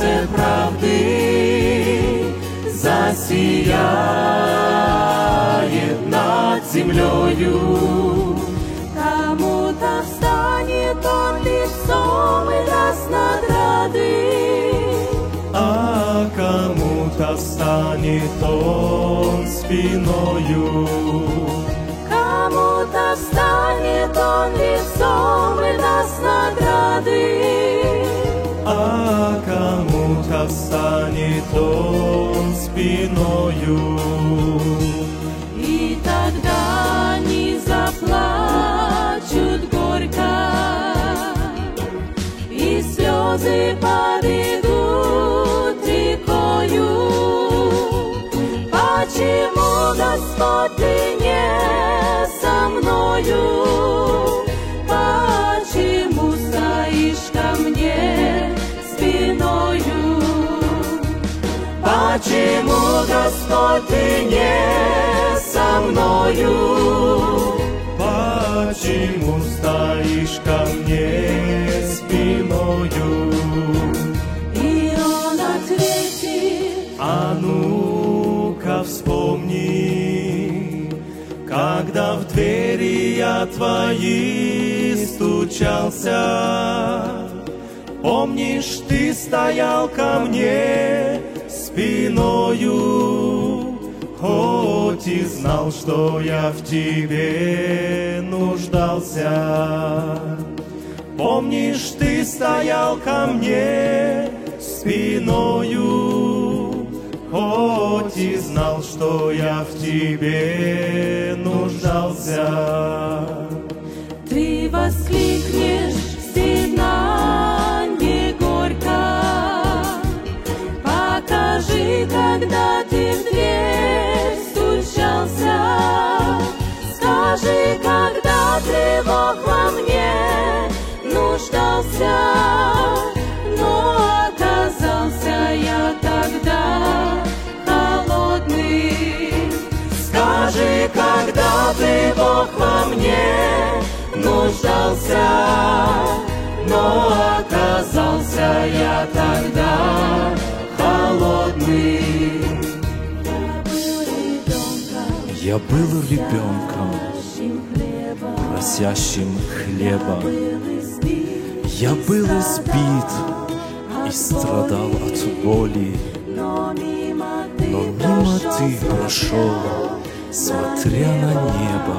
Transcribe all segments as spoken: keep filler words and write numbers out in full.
солнце правды засияет над землею. Кому-то встанет он лицом и даст награды, а кому-то встанет он спиною. Кому-то встанет он лицом и даст награды, а кому-то встанет он спиною. и тогда они заплачут горько, и слезы поведут рекою. Почему, Господь, Ты не со мною? Почему стоишь ко мне спиною? Почему, Господь, Ты не со мною? Почему стоишь ко мне спиною? И он ответит: а ну-ка вспомни, когда в двери я твои стучался. Помнишь, ты стоял ко мне спиною, хоть и знал, что я в тебе нуждался. Помнишь, ты стоял ко мне спиною, хоть и знал, что я в тебе нуждался. Ты воскликнешь в стенанье горько, покажи, когда ты в дверь стучался. Скажи, когда тревог во мне нуждался, но оказался я тогда холодный. Скажи, когда ты, Бог, во мне нуждался, но оказался я тогда холодный. Я был ребенком, просящим хлеба. Я был избит и страдал от боли, но мимо ты прошел, смотря на небо,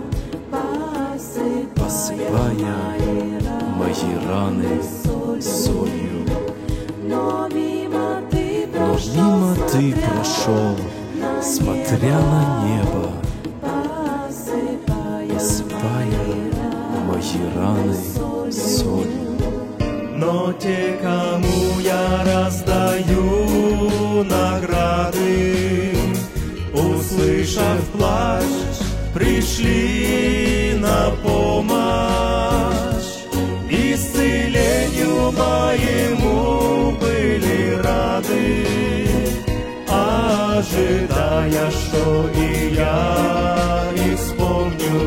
посыпая мои раны солью. Но мимо ты прошел, смотря на небо, посыпая мои раны солью. Но те, кому я раздаю награды, услышав плач, пришли на помощь. Исцелению моему были рады, ожидая, что и я исполню.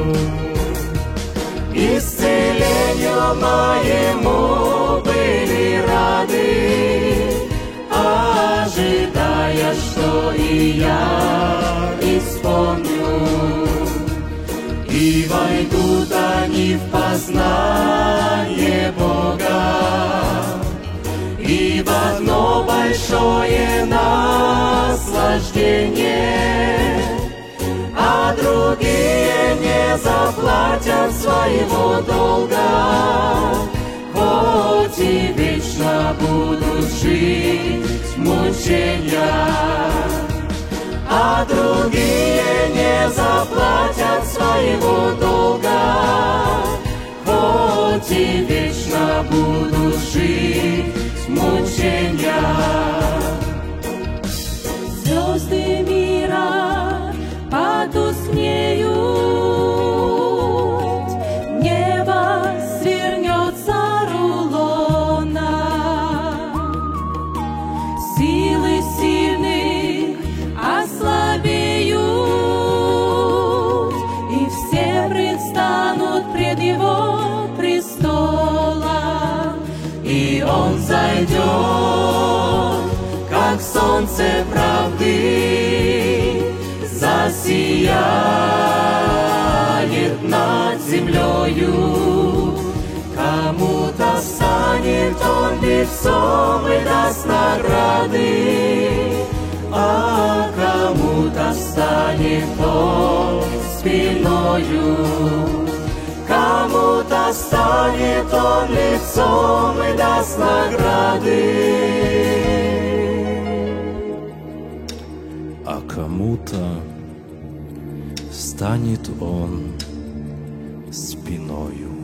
Исцелению моему были рады, ожидая, что и я исполню. И войдут они в познание Бога, и в одно большое наслаждение, а другие не заплатят своего долга, хоть и вечно будут жить в мучениях. А другие не заплатят своего долга, хоть и вечно будут жить в мучениях. Звезды мира потускнеют, небо свернется рулоном, силы сильные солнце правды засияет над землею. Кому-то станет он лицом и даст награды, а кому-то станет он спиною. Кому-то станет он лицом и даст награды, а кому-то станет он спиною.